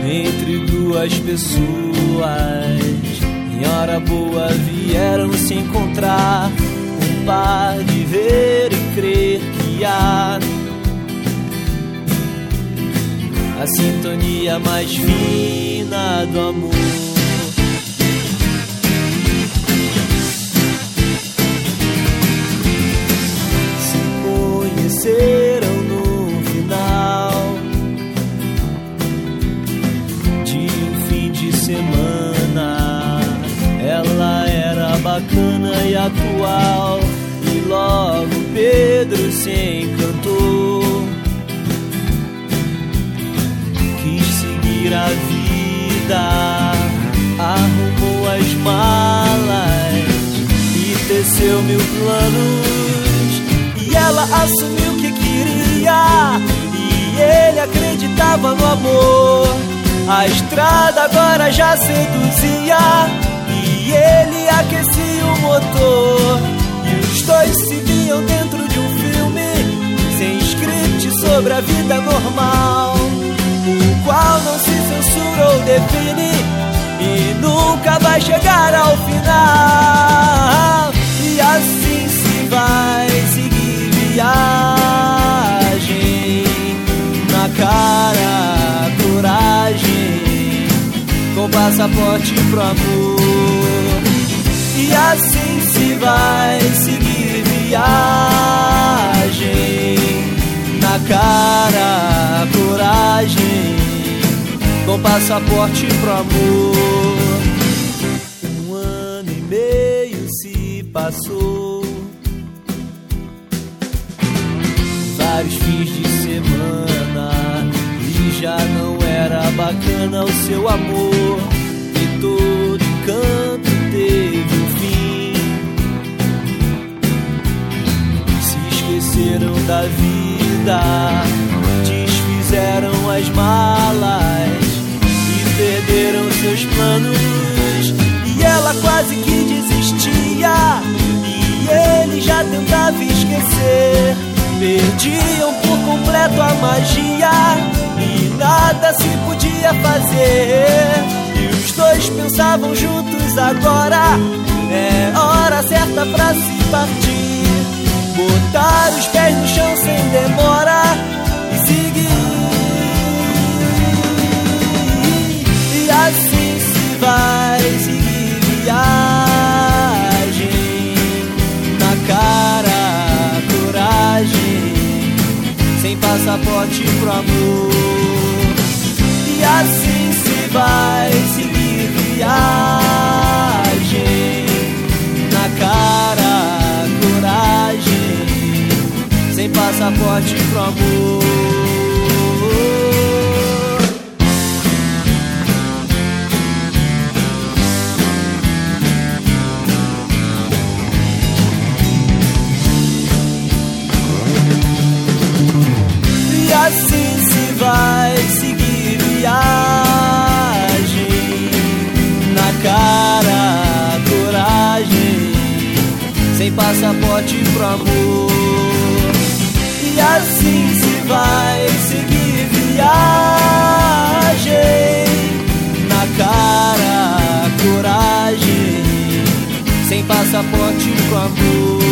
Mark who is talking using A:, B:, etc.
A: entre duas pessoas. Em hora boa vieram se encontrar, um par de ver e crer que há a sintonia mais fina do amor. Se conheceram no final de um fim de semana. Ela era bacana e atual, e logo Pedro se encantou. Quis seguir a vida, arrumou as malas e teceu mil planos. E ela assumiu que queria, e ele acreditava no amor. A estrada agora já seduzia, e ele aquecia o motor. E os dois se viam dentro de um filme, sem script sobre a vida normal, o qual não se censura ou define, e nunca vai chegar ao final. E assim se vai seguir viagem, na cara, coragem, com passaporte pro amor. E assim se vai seguir viagem, na cara, coragem, com passaporte pro amor. Um ano e meio se passou, vários fins de semana, e já não era bacana o seu amor. E todo encanto teve um fim. Se esqueceram da vida, desfizeram as malas e perderam seus planos. E ela quase que desistia, e ele já tentava esquecer. Perdiam por completo a magia, e nada se podia fazer. E os dois pensavam juntos agora, é hora certa pra se partir. Botar os pés no chão sem demora e seguir. E assim se vai seguir viagem, na cara, coragem, sem passaporte pro amor. E assim se vai seguir viagem, na cara, coragem, sem passaporte pro amor. E assim se vai seguir viagem, na cara, coragem, sem passaporte pro amor. E assim se vai seguir viagem, na cara, coragem, sem passaporte pro amor.